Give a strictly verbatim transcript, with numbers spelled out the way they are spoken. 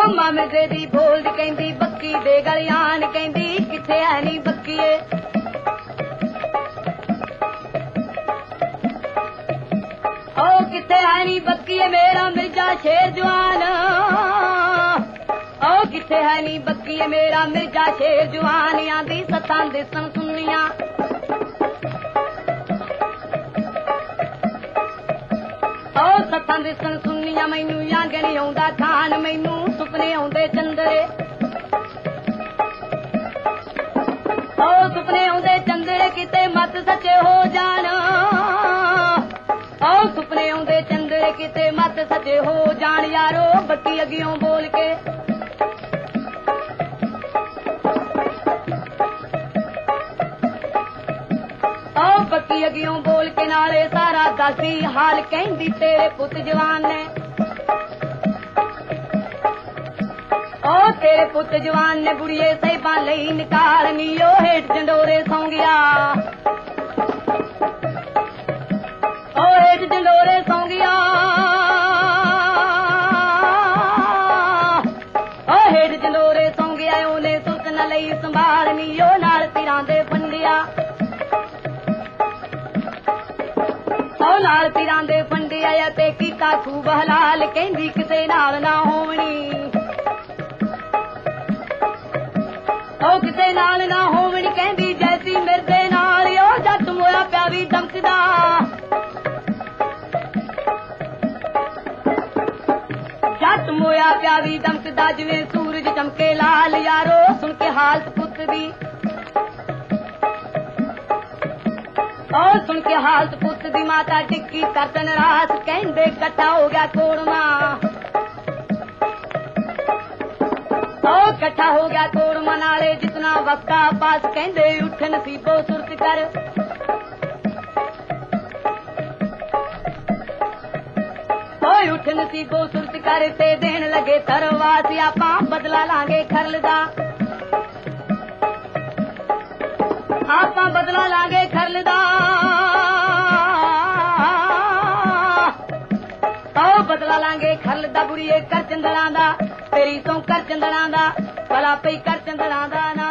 ਮਾਂ ਮਿਰਜ਼ੇ ਦੀ ਬੋਲਦੀ ਕਹਿੰਦੀ ਬੱਕੀ ਦੇ ਗਲਿਆਣ ਕਹਿੰਦੀ ਕਿੱਥੇ ਹੈ ਨੀ ਬੱਕੀਏ ਉਹ ਕਿੱਥੇ ਹੈ ਨੀ ਬੱਕੀਏ ਮੇਰਾ ਮਿਰਜ਼ਾ ਸ਼ੇਰ ਜਵਾਨ ਉਹ ਕਿੱਥੇ ਹੈ ਨੀ ਬੱਕੀਏ ਮੇਰਾ ਮਿਰਜ਼ਾ ਸ਼ੇਰ ਜਵਾਨ ਆਂਦੀ ਸੱਤਾਂ ਦਿਸਣ ਸੁਣੀਆਂ ਉਹ ਸੱਤਾਂ ਦਿਸਣ ਸੁਣੀਆਂ ਮੈਨੂੰ ਯੰਗ ਨੀ ਆਉਂਦਾ ਖਾਨ ਮੈਨੂੰ ਸੁਪਨੇ ਆਉਂਦੇ ਚੰਦਰੇ ਉਹ ਸੁਪਨੇ ਆਉਂਦੇ ਚੰਦਰੇ ਕਿਤੇ ਮੱਤ ਸੱਚੇ ਹੋ ਜਾਣ ਉਹ ਸੁਪਨੇ ਆਉਂਦੇ ਚੰਦਰੇ ਕਿਤੇ ਮੱਤ ਸੱਚੇ ਹੋ ਜਾਣ ਯਾਰੋ ਬੱਕੀ ਅੱਗਿਓਂ ਬੋਲ ਕੇ ਉਹ ਬੱਕੀ ਅੱਗਿਓਂ ਬੋਲ ਕੇ ਨਾਲੇ ਸਾਰਾ ਦੱਸਦੀ ਹਾਲ ਕਹਿੰਦੀ ਤੇਰੇ ਪੁੱਤ ਜਵਾਨ ਨੇ ਉਹ ਤੇਰੇ ਪੁੱਤ ਜਵਾਨ ਨੇ ਬੁੜੀਏ ਸਹਿਬਾਂ ਲਈ ਨਿਕਾਲਨੀ ਉਹ ਹੇਠ ਜੰਡੋਰੇ ਸੌਂ ਗਿਆ ਉਹ ਹੇਠ ਜੰਡੋਰੇ ਸੌਂ ਗਿਆ ਉਹ ਹੇਠ ਜੰਡੋਰੇ ਸੌਂ ਗਿਆ ਉਹਨੇ ਸੁਲਤਨ ਲਈ ਸੰਭਾਲਨੀ ਉਹ ਨਾਲ ਤੀਰਾਂ ਦੇ ਫੰਡਿਆ ਉਹ ਨਾਲ ਤੀਰਾਂ ਦੇ ਫੰਡਿਆ ਤੇ ਕੀਤਾ ਖੂਬ ਹਲਾਲ ਕਹਿੰਦੀ ਕਿਸੇ ਨਾਲ ਨਾ ਹੋਵਣੀ ਉਹ ਕਿਸੇ ਨਾਲ ਨਾ ਹੋਵਣੀ ਕਹਿੰਦੀ ਜੈਸੀ ਮਿਰਜ਼ੇ ਨਾਲ ਉਹ ਜੱਟ ਮੋਇਆ ਪਿਆ ਵੀ ਦਮਕਦਾ ਜੱਟ ਮੋਇਆ ਪਿਆ ਵੀ ਦਮਕਦਾ ਜਿਵੇਂ ਸੂਰਜ ਚਮਕੇ ਲਾਲ ਯਾਰੋ ਸੁਣ ਕੇ ਹਾਲਤ ਪੁੱਤ ਦੀ ਉਹ ਸੁਣ ਕੇ ਹਾਲਤ ਪੁੱਤ ਦੀ ਮਾਤਾ ਟਿੱਕੀ ਕਰਤਨ ਰਾਸ ਕਹਿੰਦੇ ਇਕੱਠਾ ਹੋ ਗਿਆ ਕੋੜਮਾ ਉਹ ਇਕੱਠਾ ਹੋ ਗਿਆ ਕੋੜਮਾ ਨਾਲੇ ਜਿਤਨਾ ਵਕਤਾ ਪਾਸ ਕਹਿੰਦੇ ਉੱਠ ਨਸੀਬੋ ਸੁਰਤ ਕਰ ਓਏ ਉੱਠ ਨਸੀਬੋ ਸੁਰਤ ਕਰ ਤੇ ਦੇਣ ਲੱਗੇ ਤਰਵਾਸ ਆਪਾਂ ਬਦਲਾ ਲਾਂਗੇ ਖਰਲ ਦਾ ਆਪਾਂ ਬਦਲਾ ਲਾਂਗੇ ਖਰਲ ਦਾ ਆਓ ਬਦਲਾ ਲਾਂਗੇ ਖਰਲ ਦਾ ਬੁੜੀਏ ਕਰ ਚੰਦਲਾਂ ਦਾ ਤੇਰੀ ਤੋਂ ਕਰ ਚੰਦਲਾਂ ਦਾ ਭਲਾ ਪਈ ਕਰ ਚੰਦਲਾਂ ਦਾ ਨਾ